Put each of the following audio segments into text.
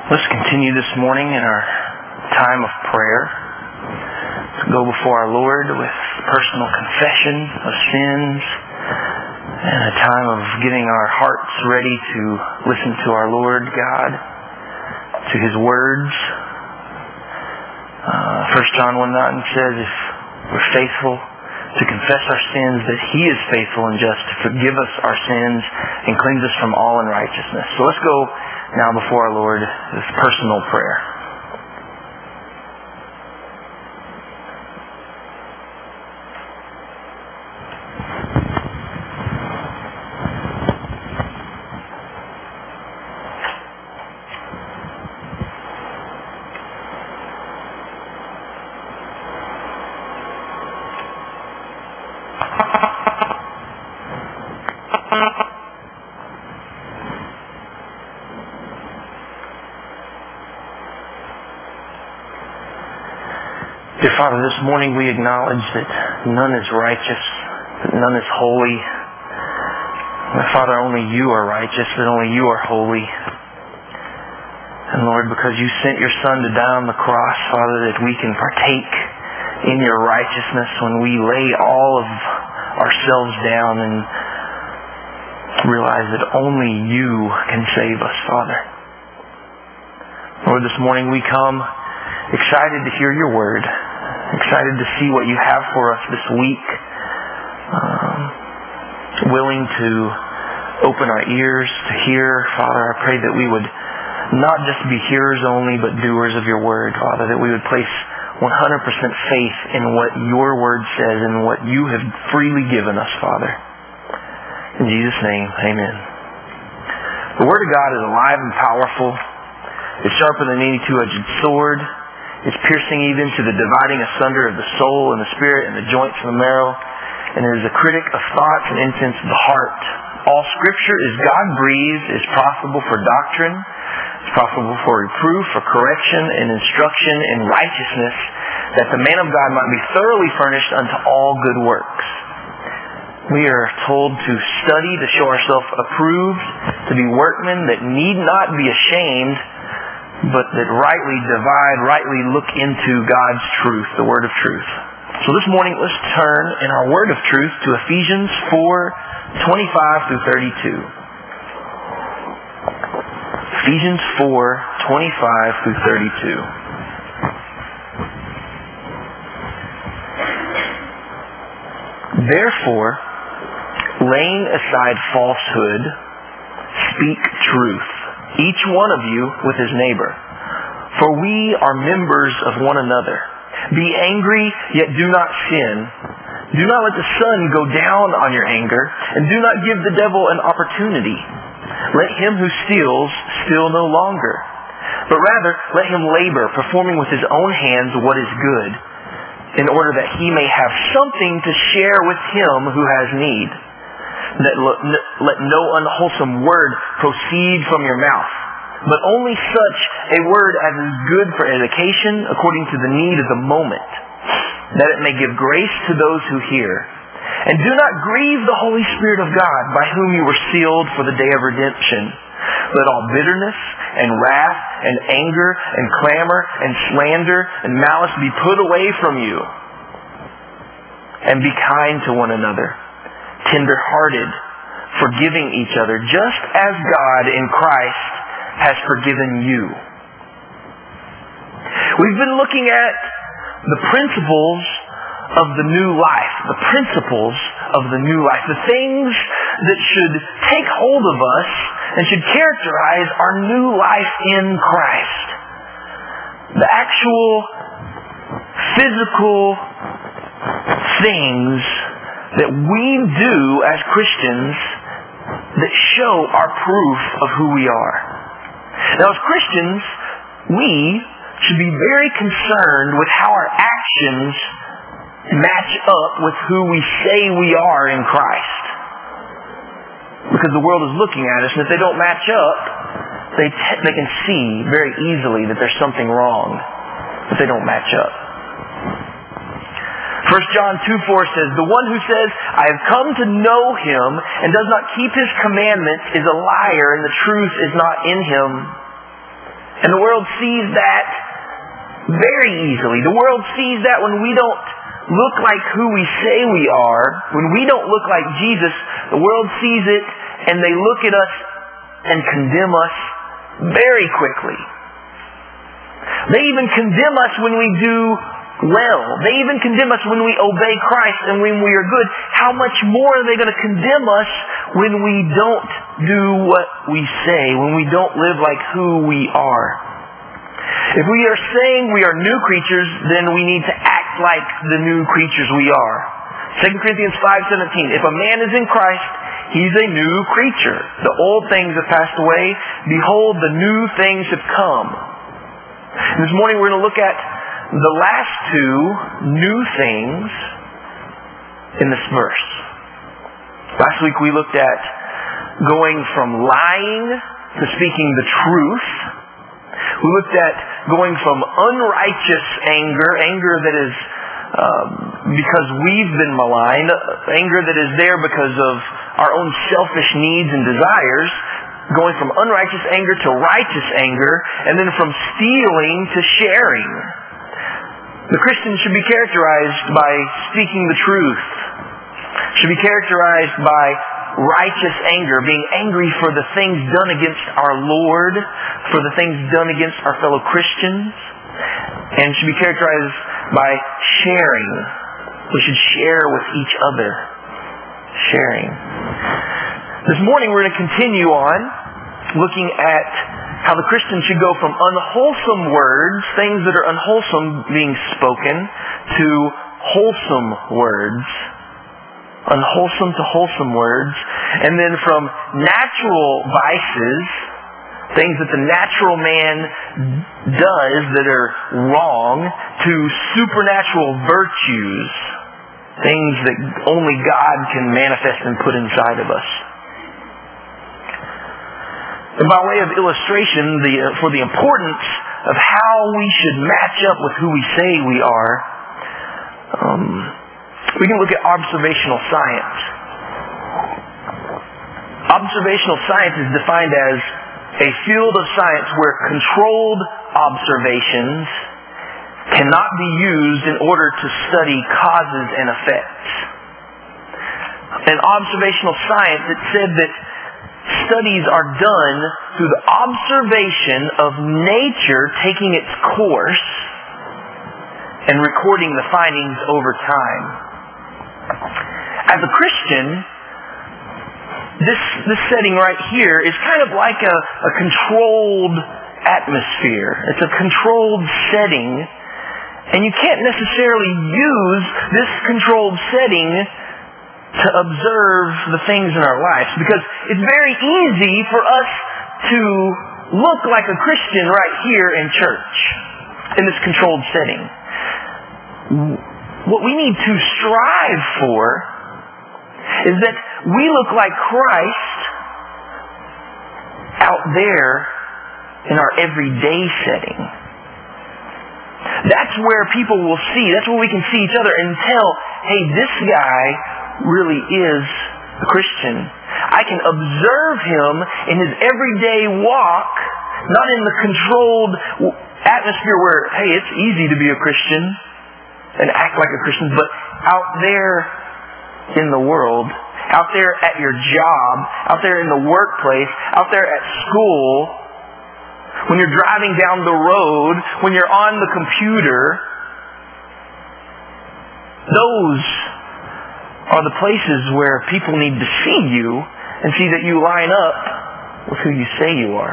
Let's continue this morning in our time of prayer to go before our Lord with personal confession of sins and a time of getting our hearts ready to listen to our Lord God, to His words. 1 John 1:9 says, if we're faithful to confess our sins, that He is faithful and just to forgive us our sins and cleanse us from all unrighteousness. So let's go now before our Lord with personal prayer. Dear Father, this morning we acknowledge that none is righteous, that none is holy. My Father, only You are righteous, that only You are holy. And Lord, because You sent Your Son to die on the cross, Father, that we can partake in Your righteousness when we lay all of ourselves down and realize that only You can save us, Father. Lord, this morning we come excited to hear Your word, excited to see what You have for us this week, willing to open our ears to hear. Father, I pray that we would not just be hearers only, but doers of Your word, Father, that we would place 100% faith in what Your word says and what You have freely given us, Father. In Jesus' name, amen. The Word of God is alive and powerful. It's sharper than any two-edged sword. It's piercing even to the dividing asunder of the soul and the spirit and the joints and the marrow. And it is a critic of thoughts and intents of the heart. All Scripture is God-breathed, is profitable for doctrine, is profitable for reproof, for correction, and instruction in righteousness, that the man of God might be thoroughly furnished unto all good works. We are told to study to show ourselves approved, to be workmen that need not be ashamed, but that rightly divide, rightly look into God's truth, the Word of truth. So this morning, let's turn in our Word of truth to Ephesians 4:25 through 32. Ephesians 4:25 through 32. Therefore, laying aside falsehood, speak truth, each one of you with his neighbor. For we are members of one another. Be angry, yet do not sin. Do not let the sun go down on your anger, and do not give the devil an opportunity. Let him who steals steal no longer, but rather let him labor, performing with his own hands what is good, in order that he may have something to share with him who has need. Let no unwholesome word proceed from your mouth, but only such a word as is good for edification according to the need of the moment, that it may give grace to those who hear. And do not grieve the Holy Spirit of God, by whom you were sealed for the day of redemption. Let all bitterness and wrath and anger and clamor and slander and malice be put away from you. And be kind to one another, tender-hearted, forgiving each other, just as God in Christ has forgiven you. We've been looking at the principles of the new life, the principles of the new life, the things that should take hold of us and should characterize our new life in Christ. The actual physical things that we do as Christians that show our proof of who we are. Now, as Christians, we should be very concerned with how our actions match up with who we say we are in Christ. Because the world is looking at us, and if they don't match up, they can see very easily that there's something wrong if they don't match up. 1 John 2:4 says, the one who says, I have come to know Him and does not keep His commandments is a liar, and the truth is not in him. And the world sees that very easily. The world sees that when we don't look like who we say we are, when we don't look like Jesus, the world sees it and they look at us and condemn us very quickly. They even condemn us when we do well. They even condemn us when we obey Christ and when we are good. How much more are they going to condemn us when we don't do what we say, when we don't live like who we are? If we are saying we are new creatures, then we need to act like the new creatures we are. 2 Corinthians 5:17, if a man is in Christ, he's a new creature. The old things have passed away. Behold, the new things have come. And this morning we're going to look at the last two new things in this verse. Last week we looked at going from lying to speaking the truth. We looked at going from unrighteous anger that is because we've been maligned, anger that is there because of our own selfish needs and desires, going from unrighteous anger to righteous anger, and then from stealing to sharing. The Christian should be characterized by speaking the truth, should be characterized by righteous anger, being angry for the things done against our Lord, for the things done against our fellow Christians, and should be characterized by sharing. We should share with each other. Sharing. This morning we're going to continue on looking at how the Christian should go from unwholesome words, things that are unwholesome being spoken, to wholesome words. Unwholesome to wholesome words. And then from natural vices, things that the natural man does that are wrong, to supernatural virtues, things that only God can manifest and put inside of us. And by way of illustration, for the importance of how we should match up with who we say we are, we can look at observational science. Observational science is defined as a field of science where controlled observations cannot be used in order to study causes and effects. In observational science, it said that studies are done through the observation of nature taking its course and recording the findings over time. As a Christian, this setting right here is kind of like a controlled atmosphere. It's a controlled setting, and you can't necessarily use this controlled setting to observe the things in our lives, because it's very easy for us to look like a Christian right here in church, in this controlled setting. What we need to strive for is that we look like Christ out there in our everyday setting. That's where people will see, that's where we can see each other and tell, hey, this guy really is a Christian. I can observe him in his everyday walk, not in the controlled atmosphere where, hey, it's easy to be a Christian and act like a Christian, but out there in the world, out there at your job, out there in the workplace, out there at school, when you're driving down the road, when you're on the computer, those are the places where people need to see you and see that you line up with who you say you are.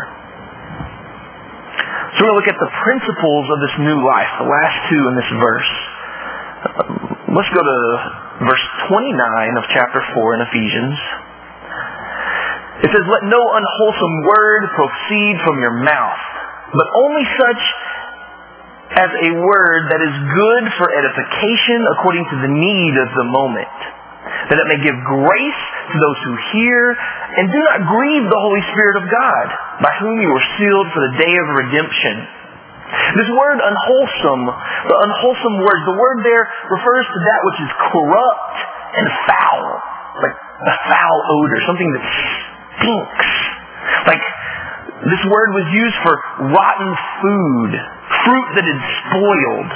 So we're going to look at the principles of this new life, the last two in this verse. Let's go to verse 29 of chapter 4 in Ephesians. It says, "Let no unwholesome word proceed from your mouth, but only such as a word that is good for edification according to the need of the moment, that it may give grace to those who hear, and do not grieve the Holy Spirit of God, by whom you were sealed for the day of redemption." This word unwholesome, the unwholesome word, the word there refers to that which is corrupt and foul. Like a foul odor, something that stinks. Like This word was used for rotten food, fruit that had spoiled,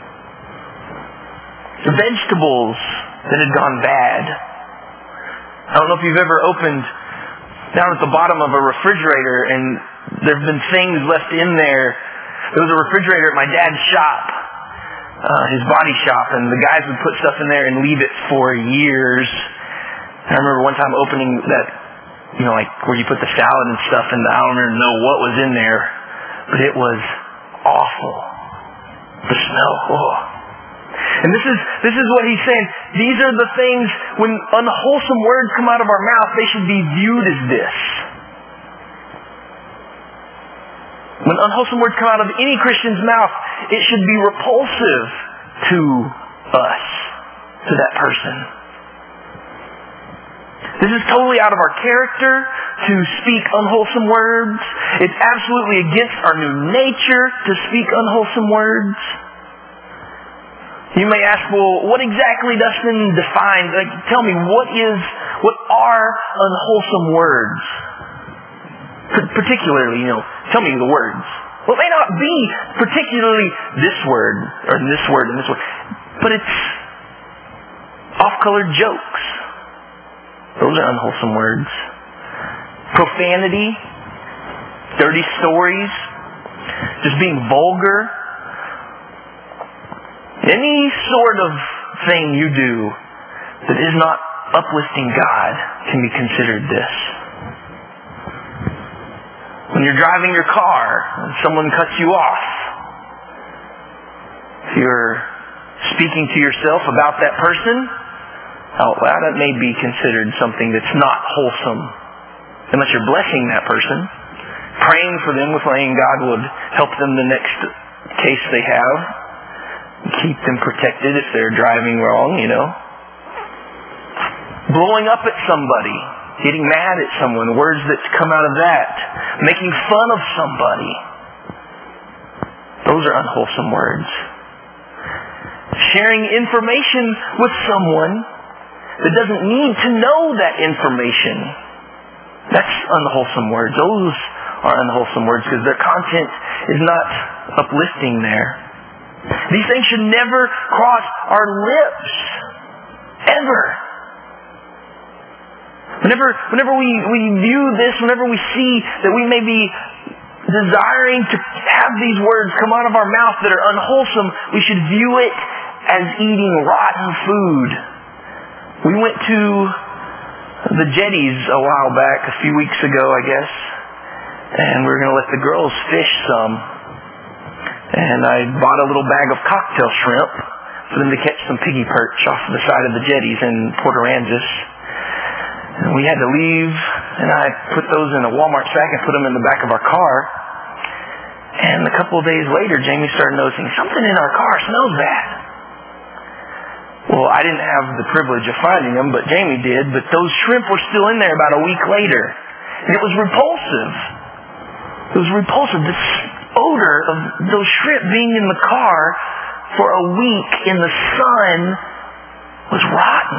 vegetables that had gone bad. I don't know if you've ever opened down at the bottom of a refrigerator and there have been things left in there. There was a refrigerator at my dad's shop, his body shop, and the guys would put stuff in there and leave it for years. I remember one time opening that, like where you put the salad and stuff, and I don't even know what was in there, but it was awful. The smell, And this is what he's saying. These are the things, when unwholesome words come out of our mouth, they should be viewed as this. When unwholesome words come out of any Christian's mouth, it should be repulsive to us, to that person. This is totally out of our character to speak unwholesome words. It's absolutely against our new nature to speak unwholesome words. You may ask, well, what exactly Dustin defines? Tell me, what are unwholesome words? Particularly, tell me the words. Well, it may not be particularly this word, or this word, and this word, but it's off-colored jokes. Those are unwholesome words. Profanity, dirty stories, just being vulgar. Any sort of thing you do that is not uplifting God can be considered this. When you're driving your car and someone cuts you off, if you're speaking to yourself about that person out loud, that may be considered something that's not wholesome. Unless you're blessing that person, praying for them, praying God would help them the next case they have, keep them protected if they're driving wrong, Blowing up at somebody, getting mad at someone, words that come out of that, making fun of somebody. Those are unwholesome words. Sharing information with someone that doesn't need to know that information. That's unwholesome words. Those are unwholesome words because their content is not uplifting there. These things should never cross our lips. Ever. Whenever we view this, whenever we see that we may be desiring to have these words come out of our mouth that are unwholesome, we should view it as eating rotten food. We went to the Jetties a while back, a few weeks ago, I guess, and we were going to let the girls fish some. And I bought a little bag of cocktail shrimp for them to catch some piggy perch off the side of the Jetties in Port Aransas. And we had to leave, and I put those in a Walmart sack and put them in the back of our car. And a couple of days later, Jamie started noticing something in our car smells bad. Well, I didn't have the privilege of finding them, but Jamie did. But those shrimp were still in there about a week later. And it was repulsive. It was repulsive. This odor of those shrimp being in the car for a week in the sun was rotten.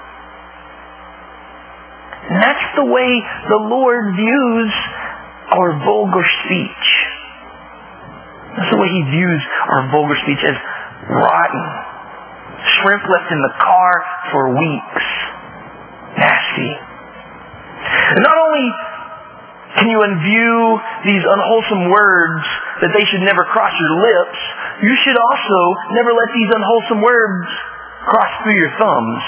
And that's the way the Lord views our vulgar speech. That's the way He views our vulgar speech, as rotten. Shrimp left in the car for weeks. Nasty. And not only can you view these unwholesome words that they should never cross your lips, you should also never let these unwholesome words cross through your thumbs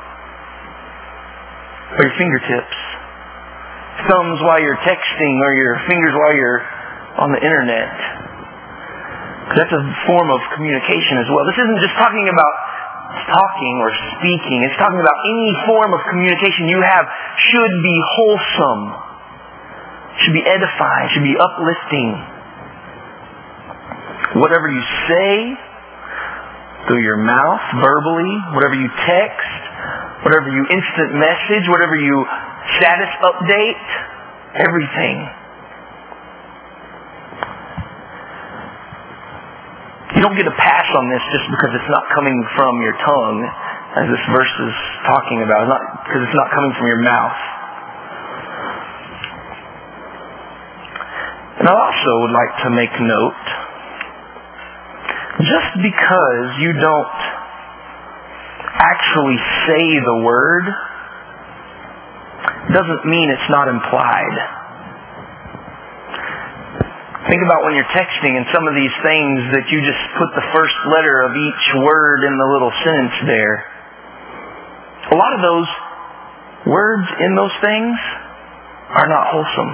or your fingertips. Thumbs while you're texting, or your fingers while you're on the internet. That's a form of communication as well. This isn't just talking about talking or speaking. It's talking about any form of communication you have should be wholesome, should be edifying, should be uplifting. Whatever you say through your mouth, verbally, whatever you text, whatever you instant message, whatever you status update, everything. You don't get a pass on this just because it's not coming from your tongue, as this verse is talking about. Not because it's not coming from your mouth. And I also would like to make note, just because you don't actually say the word doesn't mean it's not implied. Think about when you're texting and some of these things that you just put the first letter of each word in the little sentence there. A lot of those words in those things are not wholesome.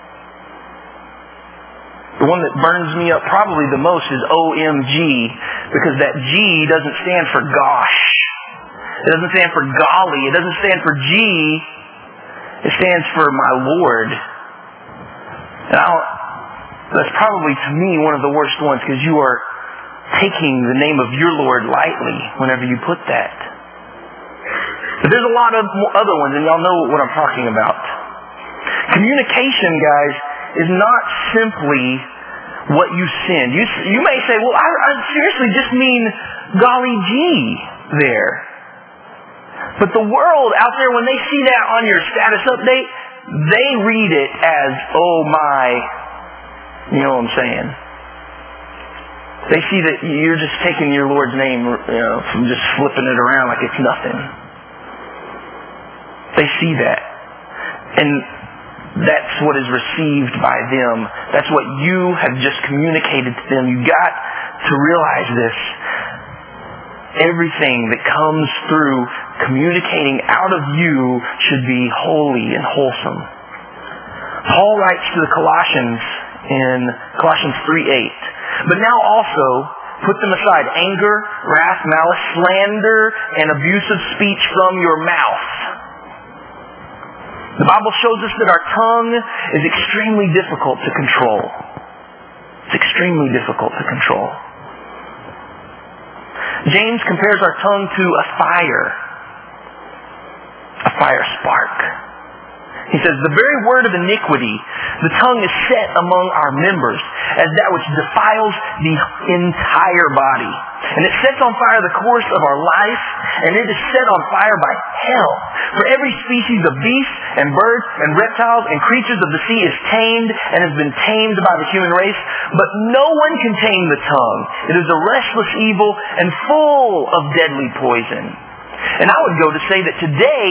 The one that burns me up probably the most is OMG, because that G doesn't stand for gosh. It doesn't stand for golly. It doesn't stand for G. It stands for my Lord. And that's probably to me one of the worst ones, because you are taking the name of your Lord lightly whenever you put that. But there's a lot of other ones, and y'all know what I'm talking about. Communication, guys, is not simply what you send. You may say, well, I seriously just mean golly gee there. But the world out there, when they see that on your status update, they read it as, oh my, you know what I'm saying? They see that you're just taking your Lord's name, from just flipping it around like it's nothing. They see that. And that's what is received by them. That's what you have just communicated to them. You got to realize this. Everything that comes through communicating out of you should be holy and wholesome. Paul writes to the Colossians in Colossians 3:8, but now also put them aside, anger, wrath, malice, slander, and abusive speech from your mouth. The Bible shows us that our tongue is extremely difficult to control. It's extremely difficult to control. James compares our tongue to a fire spark. He says, the very word of iniquity, the tongue is set among our members as that which defiles the entire body. And it sets on fire the course of our life, and it is set on fire by hell. For every species of beasts and birds and reptiles and creatures of the sea is tamed and has been tamed by the human race, but no one can tame the tongue. It is a restless evil and full of deadly poison. And I would go to say that today,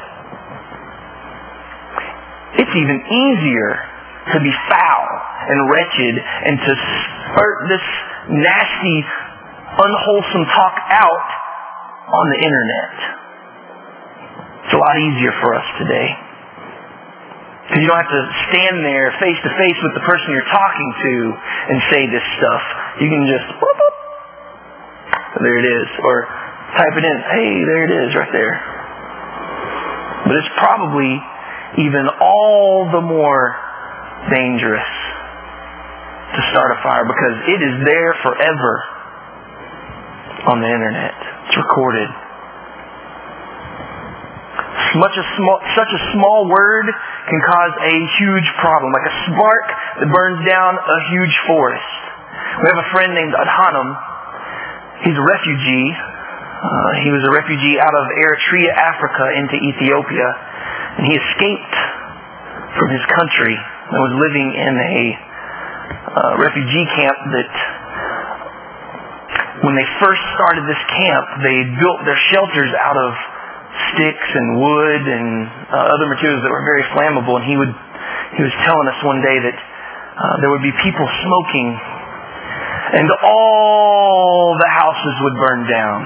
it's even easier to be foul and wretched and to spurt this nasty, unwholesome talk out on the internet. It's a lot easier for us today. Because you don't have to stand there face to face with the person you're talking to and say this stuff. You can just, whoop, whoop, there it is. Or type it in, hey, there it is, right there. But it's probably even all the more dangerous to start a fire, because it is there forever on the internet. It's recorded. Such a small word can cause a huge problem, like a spark that burns down a huge forest. We have a friend named Adhanom. He's a refugee. He was a refugee out of Eritrea, Africa, into Ethiopia. And he escaped from his country and was living in a refugee camp that, when they first started this camp, they built their shelters out of sticks and wood and other materials that were very flammable. And he was telling us one day that there would be people smoking, and all the houses would burn down.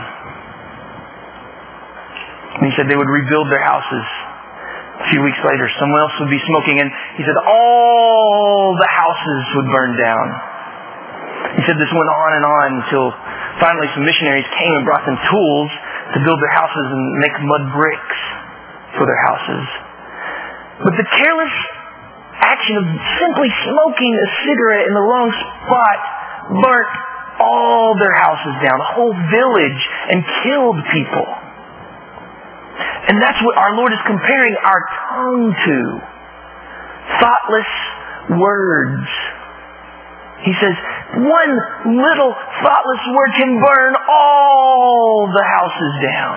And he said they would rebuild their houses. A few weeks later, someone else would be smoking, and he said all the houses would burn down. He said this went on and on until finally some missionaries came and brought them tools to build their houses and make mud bricks for their houses. But the careless action of simply smoking a cigarette in the wrong spot burnt all their houses down, a whole village, and killed people. And that's what our Lord is comparing our tongue to. Thoughtless words. He says, one little thoughtless word can burn all the houses down.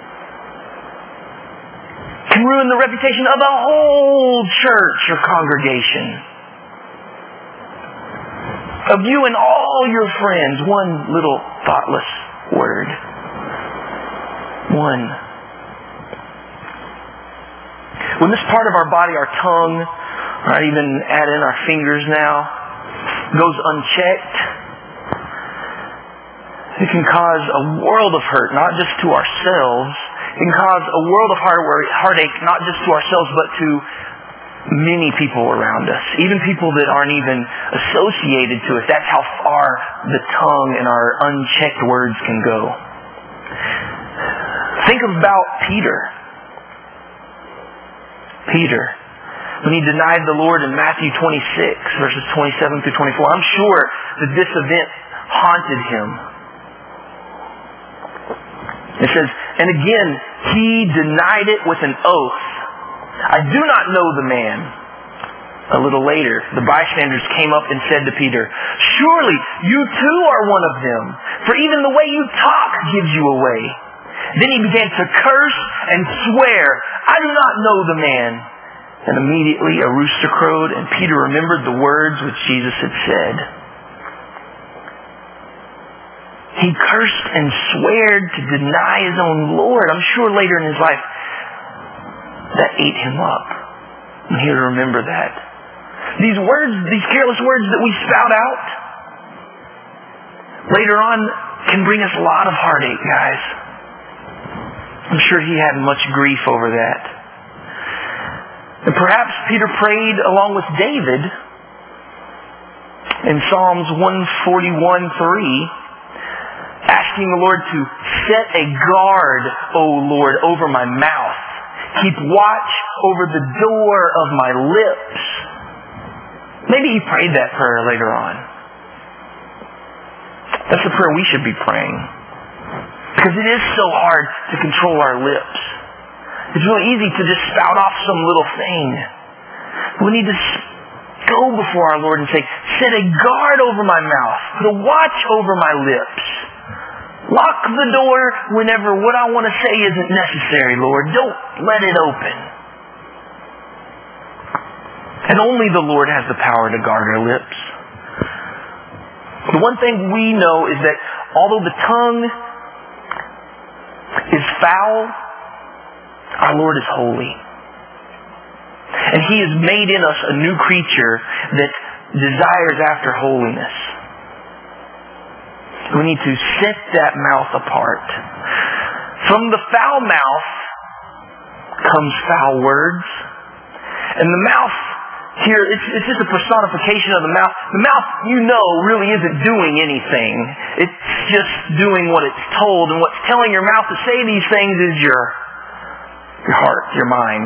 Can ruin the reputation of a whole church or congregation. of you and all your friends. One little thoughtless word. One. When this part of our body, our tongue, or I'd even add in our fingers now, goes unchecked, it can cause a world of hurt, not just to ourselves. It can cause a world of heartache, not just to ourselves, but to many people around us. Even people that aren't even associated to us. That's how far the tongue and our unchecked words can go. Think about Peter. Peter, when he denied the Lord in Matthew 26, verses 27 through 24. I'm sure that this event haunted him. It says, and again, he denied it with an oath. I do not know the man. A little later, the bystanders came up and said to Peter, surely you too are one of them, for even the way you talk gives you away. Then he began to curse and swear, I do not know the man. And immediately a rooster crowed, and Peter remembered the words which Jesus had said. He cursed and sweared to deny his own Lord. I'm sure later in his life, that ate him up. And he would remember that. These words, these careless words that we spout out, later on can bring us a lot of heartache, guys. I'm sure he had much grief over that. And perhaps Peter prayed along with David in Psalms 141:3, asking the Lord to set a guard, O Lord, over my mouth. Keep watch over the door of my lips. Maybe he prayed that prayer later on. That's the prayer we should be praying. Because it is so hard to control our lips. It's really easy to just spout off some little thing. We need to go before our Lord and say, set a guard over my mouth. Put a watch over my lips. Lock the door whenever what I want to say isn't necessary, Lord. Don't let it open. And only the Lord has the power to guard our lips. The one thing we know is that although the tongue is foul, our Lord is holy. And He has made in us a new creature that desires after holiness. We need to set that mouth apart. From the foul mouth comes foul words. And the mouth here, it's just a personification of the mouth. The mouth, really isn't doing anything. It's just doing what it's told. And what's telling your mouth to say these things is your heart, your mind.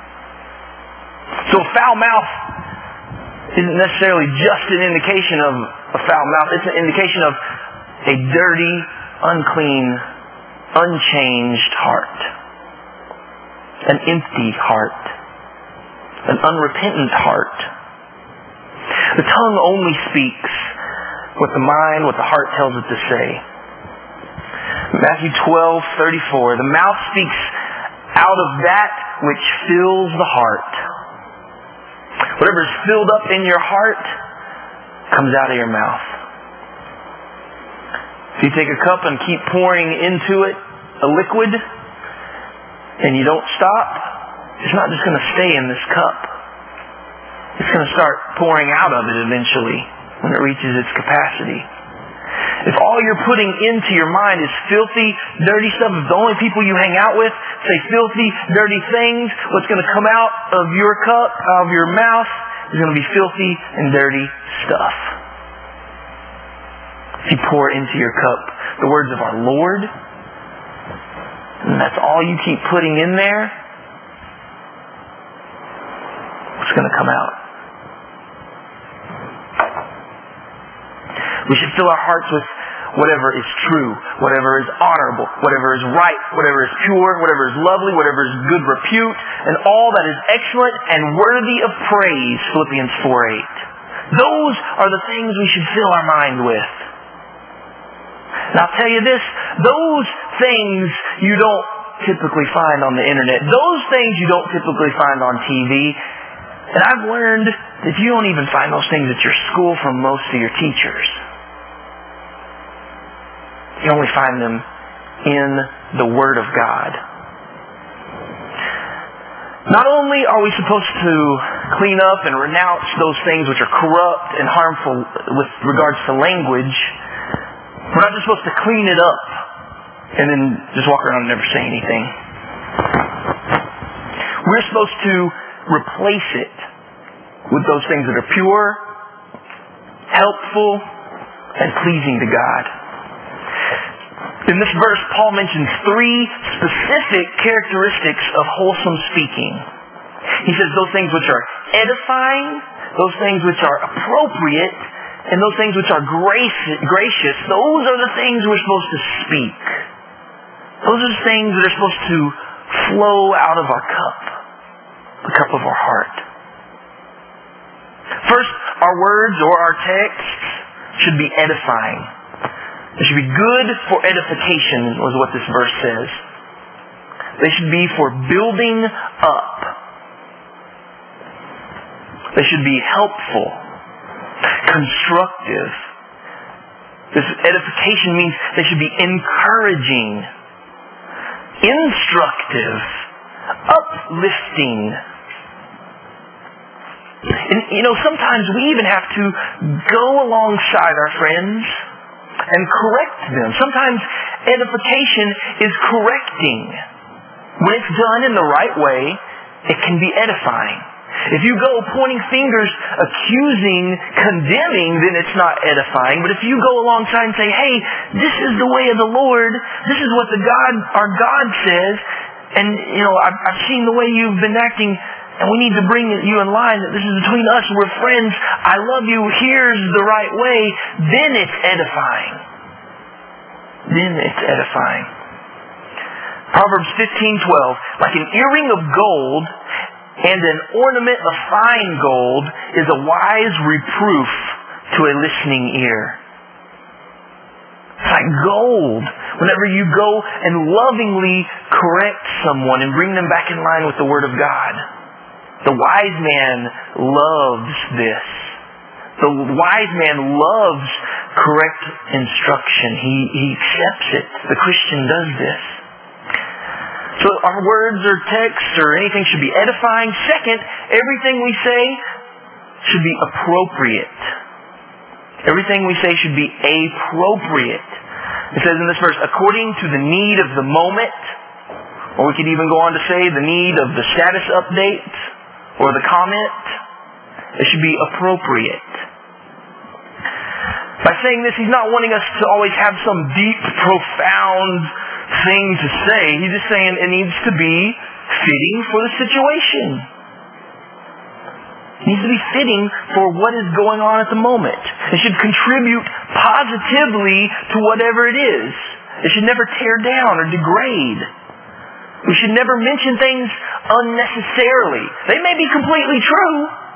So a foul mouth isn't necessarily just an indication of a foul mouth. It's an indication of a dirty, unclean, unchanged heart. An empty heart. An unrepentant heart. The tongue only speaks what the mind, what the heart tells it to say. Matthew 12:34. The mouth speaks out of that which fills the heart. Whatever is filled up in your heart comes out of your mouth. If you take a cup and keep pouring into it a liquid and you don't stop, it's not just going to stay in this cup. It's going to start pouring out of it eventually when it reaches its capacity. If all you're putting into your mind is filthy, dirty stuff, if the only people you hang out with say filthy, dirty things, what's going to come out of your cup, out of your mouth, is going to be filthy and dirty stuff. If you pour into your cup the words of our Lord, and that's all you keep putting in there, what's going to come out? We should fill our hearts with whatever is true, whatever is honorable, whatever is right, whatever is pure, whatever is lovely, whatever is good repute, and all that is excellent and worthy of praise, Philippians 4:8. Those are the things we should fill our mind with. And I'll tell you this, those things you don't typically find on the internet. Those things you don't typically find on TV. And I've learned that you don't even find those things at your school from most of your teachers. You only find them in the Word of God. Not only are we supposed to clean up and renounce those things which are corrupt and harmful with regards to language, we're not just supposed to clean it up and then just walk around and never say anything. We're supposed to replace it with those things that are pure, helpful, and pleasing to God. In this verse, Paul mentions 3 specific characteristics of wholesome speaking. He says those things which are edifying, those things which are appropriate, and those things which are gracious. Those are the things we're supposed to speak. Those are the things that are supposed to flow out of our cup, the cup of our heart. First, our words or our texts should be edifying. They should be good for edification, was what this verse says. They should be for building up. They should be helpful, constructive. This edification means they should be encouraging, instructive, uplifting. And sometimes we even have to go alongside our friends and correct them. Sometimes edification is correcting. When it's done in the right way, it can be edifying. If you go pointing fingers, accusing, condemning, then it's not edifying. But if you go alongside and say, hey, this is the way of the Lord, this is what our God says, and I've seen the way you've been acting, and we need to bring you in line, that this is between us, we're friends, I love you, here's the right way, then it's edifying. Then it's edifying. Proverbs 15:12, like an earring of gold and an ornament of fine gold is a wise reproof to a listening ear. It's like gold. Whenever you go and lovingly correct someone and bring them back in line with the Word of God. The wise man loves this. The wise man loves correct instruction. He accepts it. The Christian does this. So our words or texts or anything should be edifying. Second, everything we say should be appropriate. Everything we say should be appropriate. It says in this verse, according to the need of the moment, or we could even go on to say the need of the status update or the comment. It should be appropriate. By saying this, he's not wanting us to always have some deep, profound thing to say. He's just saying it needs to be fitting for the situation. It needs to be fitting for what is going on at the moment. It should contribute positively to whatever it is. It should never tear down or degrade. We should never mention things unnecessarily. They may be completely true.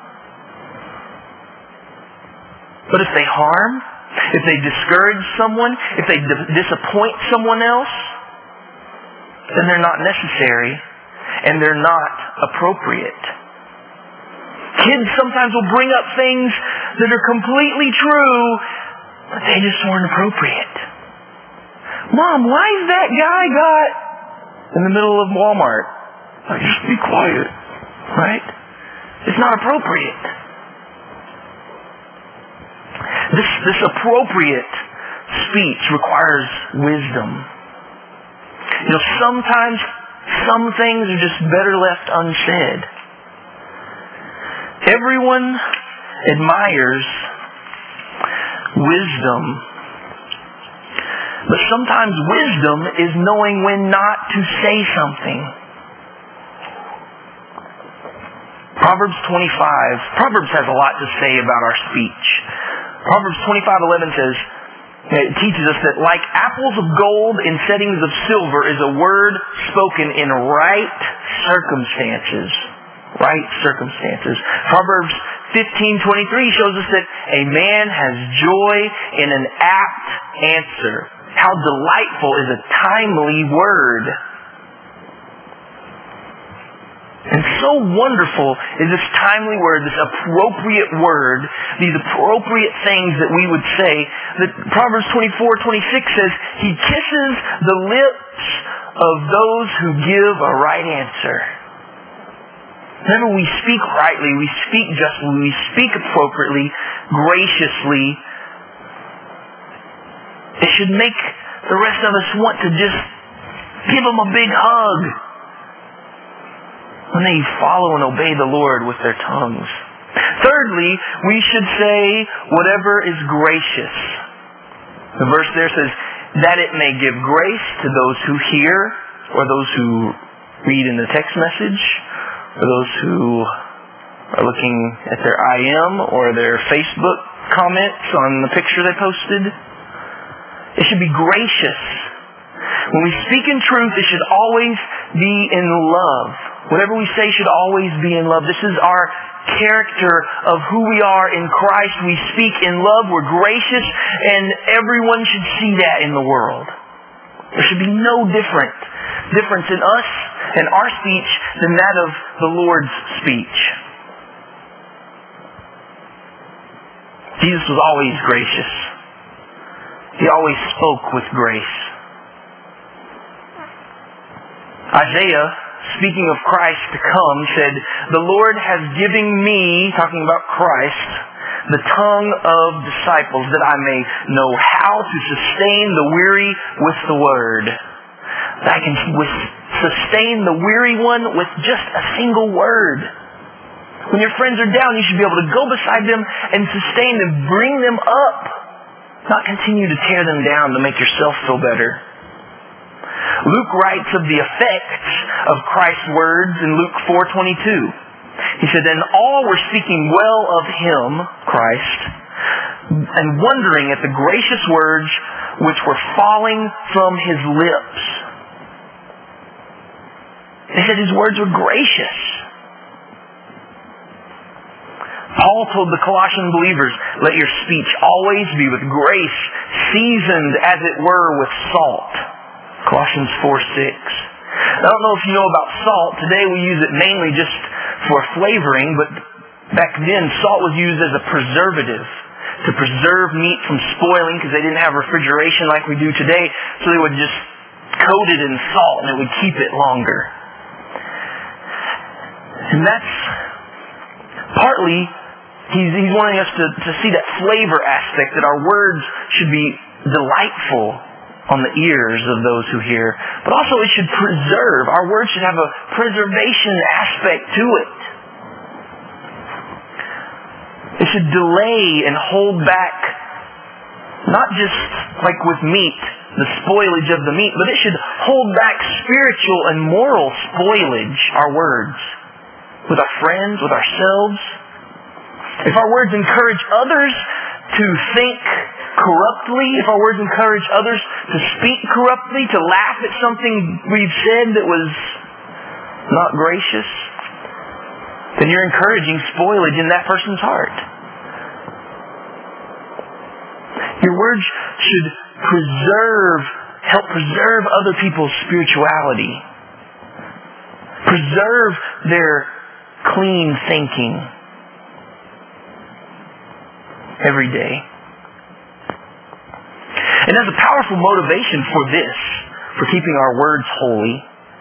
But if they harm, if they discourage someone, if they disappoint someone else, then they're not necessary and they're not appropriate. Kids sometimes will bring up things that are completely true, but they just weren't appropriate. Mom, why is that guy got in the middle of Walmart? Like, just be quiet, right? It's not appropriate. This appropriate speech requires wisdom. Sometimes some things are just better left unsaid. Everyone admires wisdom. But sometimes wisdom is knowing when not to say something. Proverbs has a lot to say about our speech. Proverbs 25:11 says, it teaches us that like apples of gold in settings of silver is a word spoken in right circumstances. Right circumstances. Proverbs 15:23 shows us that a man has joy in an apt answer. How delightful is a timely word. And so wonderful is this timely word, this appropriate word, these appropriate things that we would say, that Proverbs 24:26 says, He kisses the lips of those who give a right answer. Whenever we speak rightly, we speak justly, we speak appropriately, graciously, it should make the rest of us want to just give them a big hug when they follow and obey the Lord with their tongues. Thirdly, we should say whatever is gracious. The verse there says, that it may give grace to those who hear, or those who read in the text message, or those who are looking at their IM or their Facebook comments on the picture they posted. It should be gracious. When we speak in truth, it should always be in love. Whatever we say should always be in love. This is our character of who we are in Christ. We speak in love, we're gracious, and everyone should see that in the world. There should be no difference in us and our speech than that of the Lord's speech. Jesus was always gracious. He always spoke with grace. Isaiah, speaking of Christ to come, said, the Lord has given me, talking about Christ, the tongue of disciples, that I may know how to sustain the weary with the word. That I can sustain the weary one with just a single word. When your friends are down, you should be able to go beside them and sustain them, bring them up, not continue to tear them down to make yourself feel better. Luke writes of the effects of Christ's words in Luke 4:22. He said, and all were speaking well of Him, Christ, and wondering at the gracious words which were falling from His lips. They said His words were gracious. Paul told the Colossian believers, let your speech always be with grace, seasoned as it were with salt. Colossians 4:6. I don't know if you know about salt. Today we use it mainly just for flavoring, but back then salt was used as a preservative to preserve meat from spoiling because they didn't have refrigeration like we do today, so they would just coat it in salt and it would keep it longer. And that's partly he's wanting us to see that flavor aspect, that our words should be delightful on the ears of those who hear. But also it should preserve. Our words should have a preservation aspect to it. It should delay and hold back, not just like with meat, the spoilage of the meat, but it should hold back spiritual and moral spoilage, our words, with our friends, with ourselves. If our words encourage others to think corruptly, if our words encourage others to speak corruptly, to laugh at something we've said that was not gracious, then you're encouraging spoilage in that person's heart. Your words should help preserve other people's spirituality. Preserve their clean thinking every day. And as a powerful motivation for this, for keeping our words holy,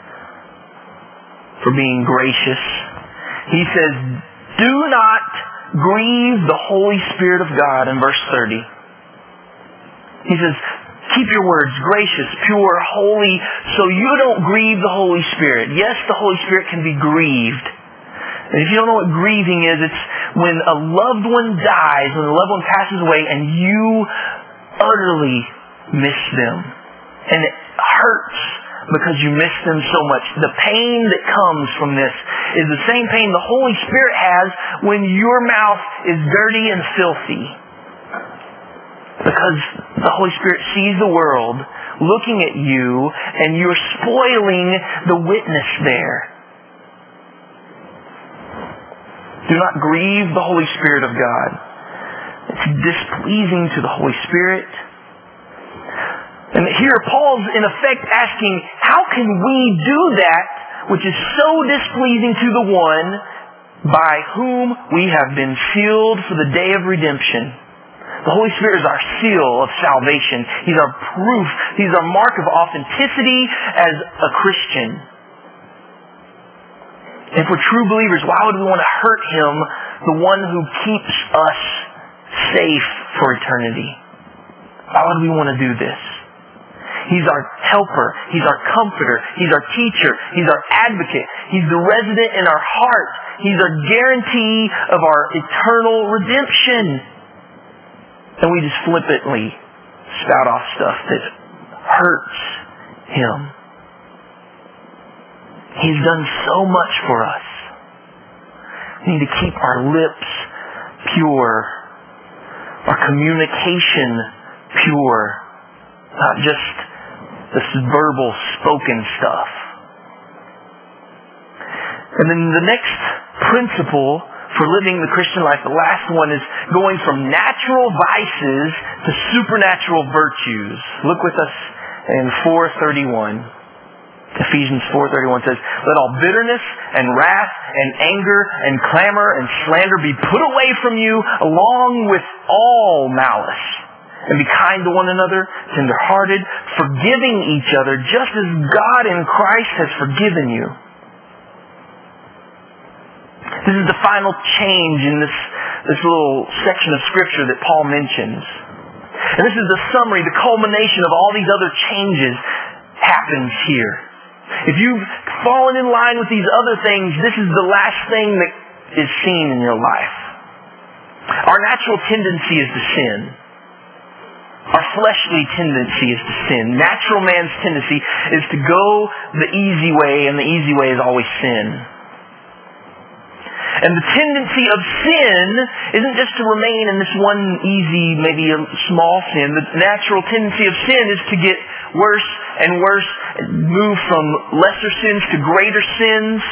for being gracious, he says, do not grieve the Holy Spirit of God in verse 30. He says, keep your words gracious, pure, holy, so you don't grieve the Holy Spirit. Yes, the Holy Spirit can be grieved. And if you don't know what grieving is, it's when a loved one dies, when a loved one passes away, and you utterly miss them. And it hurts because you miss them so much. The pain that comes from this is the same pain the Holy Spirit has when your mouth is dirty and filthy. Because the Holy Spirit sees the world looking at you and you're spoiling the witness there. Do not grieve the Holy Spirit of God. It's displeasing to the Holy Spirit. And here Paul's in effect asking, how can we do that which is so displeasing to the one by whom we have been sealed for the day of redemption. The Holy Spirit is our seal of salvation. He's our proof. He's our mark of authenticity as a Christian. If we're true believers, why would we want to hurt Him, the one who keeps us safe for eternity? Why would we want to do this? He's our helper. He's our comforter. He's our teacher. He's our advocate. He's the resident in our heart. He's our guarantee of our eternal redemption. And we just flippantly spout off stuff that hurts Him. He's done so much for us. We need to keep our lips pure, our communication pure, not just this verbal spoken stuff. And then the next principle for living the Christian life, the last one, is going from natural vices to supernatural virtues. Look with us in 4:31. Ephesians 4:31 says, "Let all bitterness and wrath and anger and clamor and slander be put away from you, along with all malice. And be kind to one another, tender-hearted, forgiving each other, just as God in Christ has forgiven you." This is the final change in this little section of Scripture that Paul mentions. And this is the summary, the culmination of all these other changes happens here. If you've fallen in line with these other things, this is the last thing that is seen in your life. Our natural tendency is to sin. Our fleshly tendency is to sin. Natural man's tendency is to go the easy way, and the easy way is always sin. And the tendency of sin isn't just to remain in this one easy, maybe a small sin. The natural tendency of sin is to get worse and worse, and move from lesser sins to greater sins,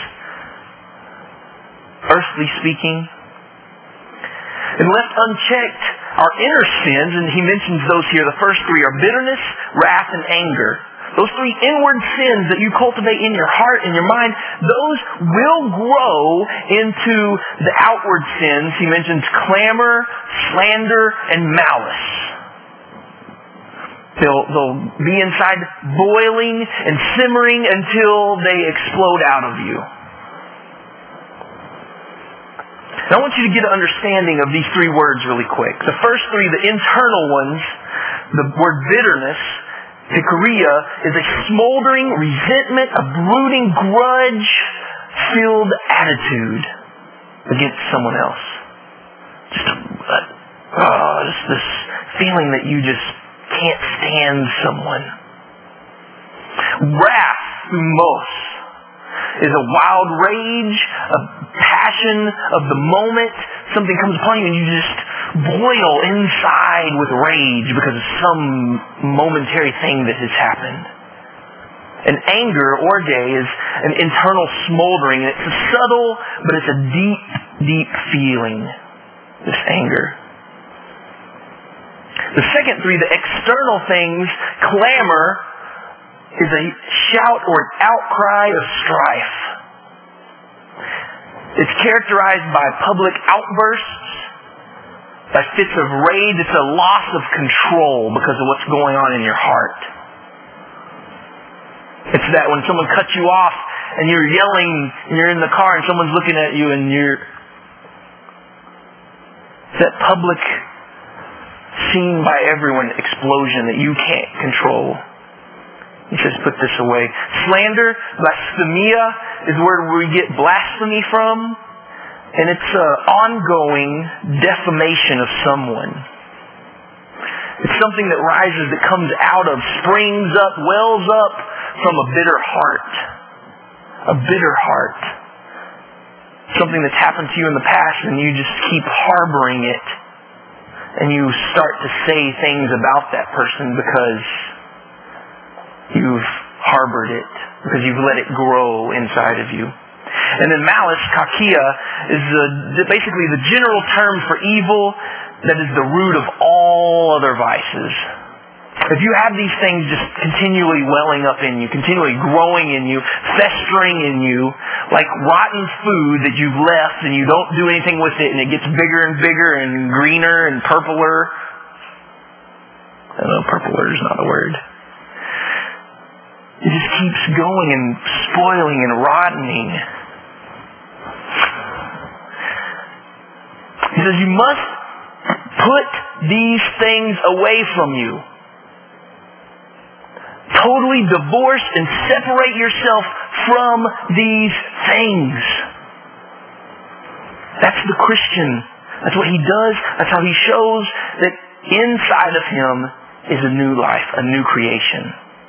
earthly speaking. And left unchecked, our inner sins, and he mentions those here, the first three are bitterness, wrath, and anger. Those three inward sins that you cultivate in your heart and your mind, those will grow into the outward sins. He mentions clamor, slander, and malice. They'll be inside boiling and simmering until they explode out of you. Now I want you to get an understanding of these three words really quick. The first three, the internal ones, the word bitterness, Picaria, is a smoldering resentment, a brooding grudge-filled attitude against someone else. Just this feeling that you just can't stand someone. Wrath, thumos, is a wild rage, a passion of the moment. Something comes upon you and you just boil inside with rage because of some momentary thing that has happened. And anger, orge, is an internal smoldering. It's a subtle, but it's a deep, deep feeling. This anger. The second three, the external things, clamor, is a shout or an outcry of strife. It's characterized by public outbursts, by fits of rage. It's a loss of control because of what's going on in your heart. It's that when someone cuts you off and you're yelling and you're in the car and someone's looking at you and it's that public seen by everyone explosion that you can't control. He says, put this away. Slander, blasphemia, is where we get blasphemy from. And it's an ongoing defamation of someone. It's something that rises, that comes out of, springs up, wells up from a bitter heart. A bitter heart. Something that's happened to you in the past and you just keep harboring it. And you start to say things about that person because you've harbored it, because you've let it grow inside of you. And then malice, kakia, is basically the general term for evil that is the root of all other vices. If you have these things just continually welling up in you, continually growing in you, festering in you, like rotten food that you've left and you don't do anything with it and it gets bigger and bigger and greener and purpler. I know purpler is not a word. It just keeps going and spoiling and rotting. He says you must put these things away from you. Totally divorce and separate yourself from these things. That's the Christian. That's what he does. That's how he shows that inside of him is a new life, a new creation.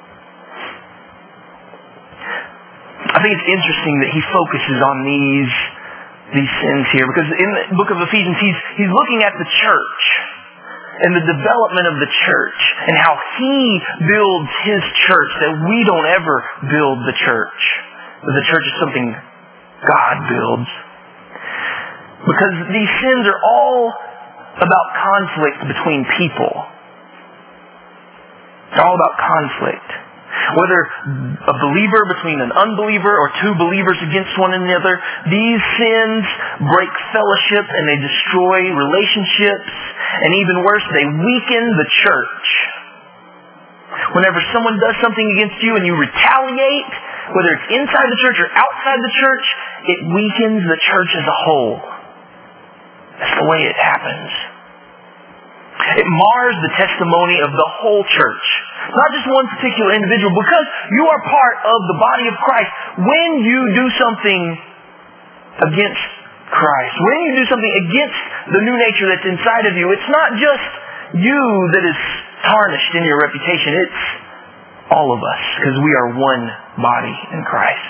I think it's interesting that he focuses on these sins here, because in the book of Ephesians he's looking at the church and the development of the church and how he builds his church, that we don't ever build the church. But the church is something God builds. Because these sins are all about conflict between people. They're all about conflict. Whether a believer between an unbeliever or two believers against one another, these sins break fellowship and they destroy relationships, and even worse, they weaken the church. Whenever someone does something against you and you retaliate, whether it's inside the church or outside the church, it weakens the church as a whole. That's the way it happens. It mars the testimony of the whole church. Not just one particular individual. Because you are part of the body of Christ. When you do something against Christ, when you do something against the new nature that's inside of you, it's not just you that is tarnished in your reputation. It's all of us. Because we are one body in Christ.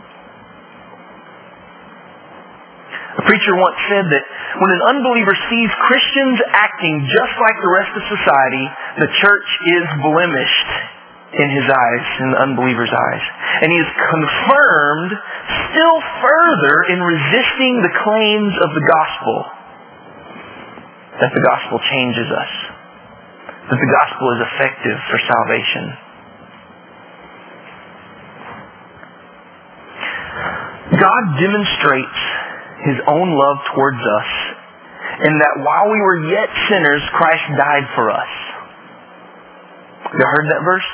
A preacher once said that when an unbeliever sees Christians acting just like the rest of society, the church is blemished in his eyes, in the unbeliever's eyes. And he is confirmed still further in resisting the claims of the gospel. That the gospel changes us. That the gospel is effective for salvation. God demonstrates His own love towards us, and that while we were yet sinners, Christ died for us. You heard that verse?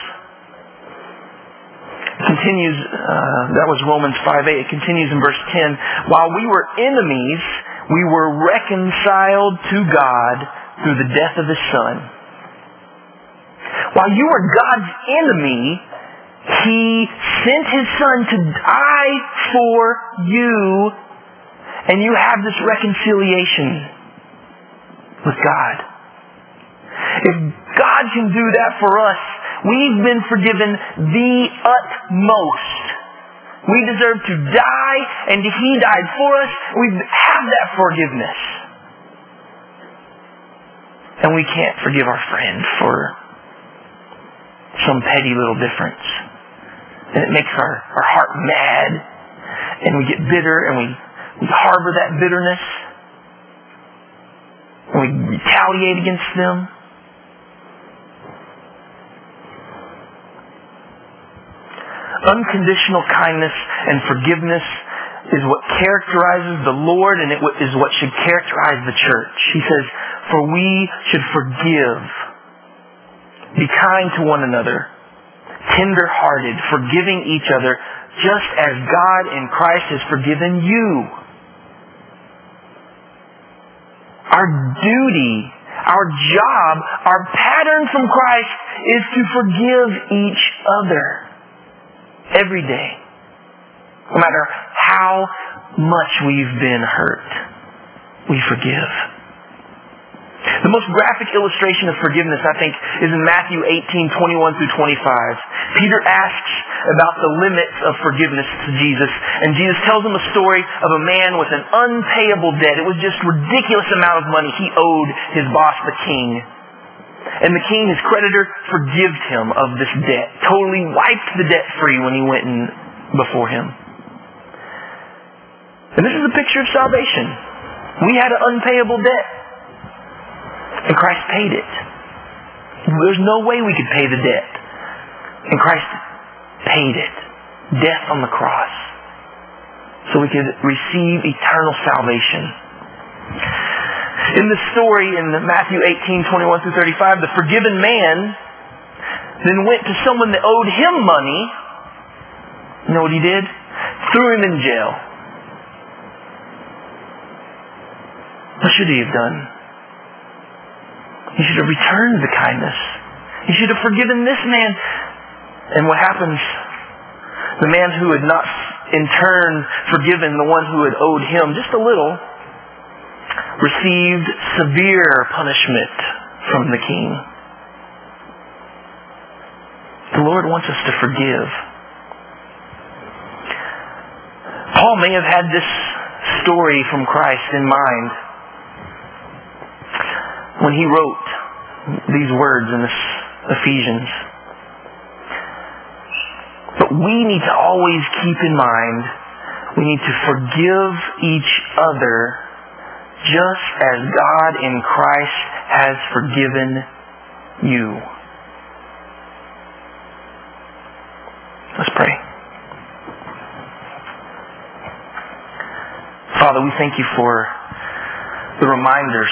It continues, that was Romans 5:8. It continues in verse 10. While we were enemies, we were reconciled to God through the death of His Son. While you were God's enemy, He sent His Son to die for you. And you have this reconciliation with God. If God can do that for us, we've been forgiven the utmost. We deserve to die, and He died for us. We have that forgiveness. And we can't forgive our friend for some petty little difference. And it makes our heart mad, and we get bitter, and we harbor that bitterness. And we retaliate against them. Unconditional kindness and forgiveness is what characterizes the Lord, and it is what should characterize the church. He says, for we should forgive. Be kind to one another. Tender-hearted, forgiving each other, just as God in Christ has forgiven you. Our duty, our job, our pattern from Christ is to forgive each other every day. No matter how much we've been hurt, we forgive. The most graphic illustration of forgiveness, I think, is in Matthew 18:21 through 25. Peter asks about the limits of forgiveness to Jesus, and Jesus tells him a story of a man with an unpayable debt. It was just a ridiculous amount of money he owed his boss, the king. And the king, his creditor, forgave him of this debt. Totally wiped the debt free when he went in before him. And this is a picture of salvation. We had an unpayable debt. And Christ paid it. There's no way we could pay the debt. And Christ paid it. Death on the cross. So we could receive eternal salvation. In the story in Matthew 18:21 through 35, the forgiven man then went to someone that owed him money. You know what he did? Threw him in jail. What should he have done? He should have returned the kindness. He should have forgiven this man. And what happens? The man who had not in turn forgiven the one who had owed him just a little received severe punishment from the king. The Lord wants us to forgive. Paul may have had this story from Christ in mind when he wrote these words in this Ephesians. But we need to always keep in mind we need to forgive each other just as God in Christ has forgiven you. Let's pray. Father, we thank you for the reminders.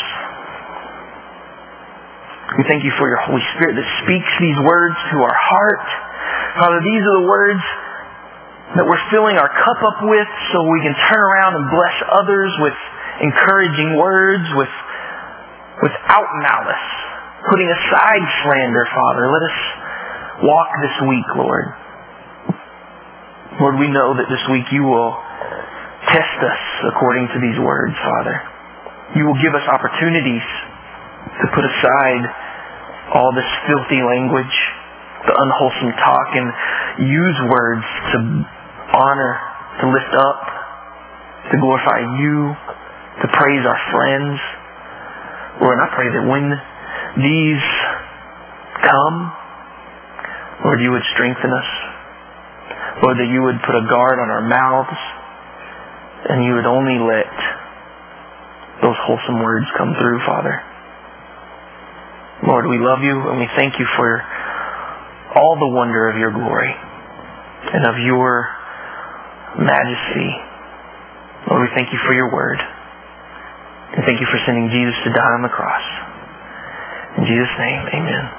We thank you for your Holy Spirit that speaks these words to our heart. Father, these are the words that we're filling our cup up with so we can turn around and bless others with encouraging words, without malice, putting aside slander, Father. Let us walk this week, Lord. Lord, we know that this week you will test us according to these words, Father. You will give us opportunities to put aside all this filthy language, the unwholesome talk, and use words to honor, to lift up, to glorify you, to praise our friends. Lord, I pray that when these come, Lord, you would strengthen us. Lord, that you would put a guard on our mouths, and you would only let those wholesome words come through, Father. Lord, we love you, and we thank you for all the wonder of your glory and of your majesty. Lord, we thank you for your word. And thank you for sending Jesus to die on the cross. In Jesus' name, amen.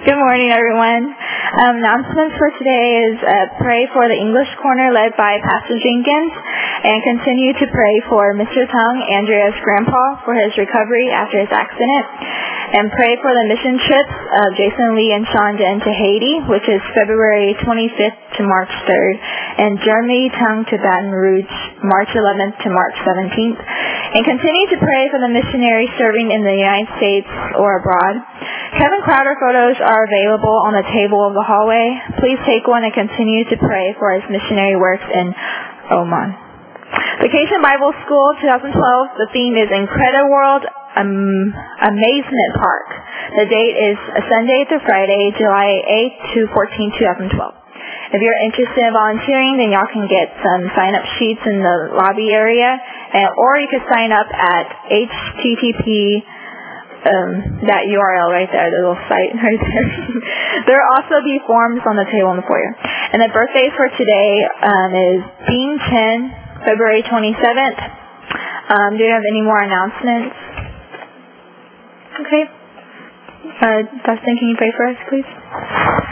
Good morning, everyone. Announcements for today is pray for the English corner led by Pastor Jenkins, and continue to pray for Mr. Tung, Andrea's grandpa, for his recovery after his accident, and pray for the mission trips of Jason Lee and Shonda to Haiti, which is February 25th to March 3rd, and Jeremy Tung to Baton Rouge, March 11th to March 17th, and continue to pray for the missionaries serving in the United States or abroad. Kevin Crowder photos are available on the table of the hallway. Please take one and continue to pray for his missionary works in Oman. Vacation Bible School 2012, the theme is Incrediworld Amazement Park. The date is Sunday through Friday, July 8th to 14th, 2012. If you're interested in volunteering, then y'all can get some sign-up sheets in the lobby area, or you could sign up at http that URL right there, the little site right there. There will also be forms on the table in the foyer. And the birthdays for today is Dean Chen, February 27th. Do you have any more announcements? Okay. Dustin, can you pray for us, please?